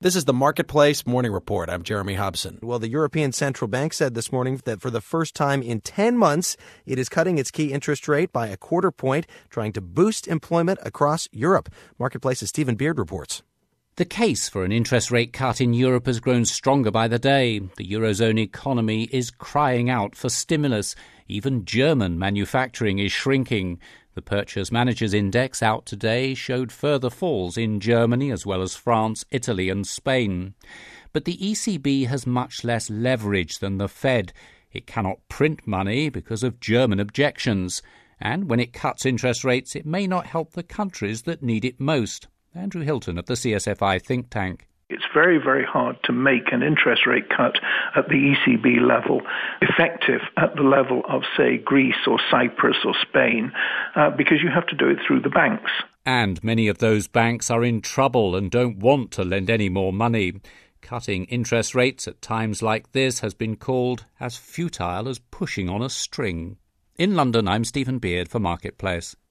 This is the Marketplace Morning Report. I'm Jeremy Hobson. Well, the European Central Bank said this morning that for the first time in 10 months, it is cutting its key interest rate by a quarter point, trying to boost employment across Europe. Marketplace's Stephen Beard reports. The case for an interest rate cut in Europe has grown stronger by the day. The Eurozone economy is crying out for stimulus. Even German manufacturing is shrinking. The Purchase Managers' Index out today showed further falls in Germany as well as France, Italy and Spain. But the ECB has much less leverage than the Fed. It cannot print money because of German objections. And when it cuts interest rates, it may not help the countries that need it most. Andrew Hilton of the CSFI think tank. It's very, very hard to make an interest rate cut at the ECB level effective at the level of, say, Greece or Cyprus or Spain, because you have to do it through the banks. And many of those banks are in trouble and don't want to lend any more money. Cutting interest rates at times like this has been called as futile as pushing on a string. In London, I'm Stephen Beard for Marketplace.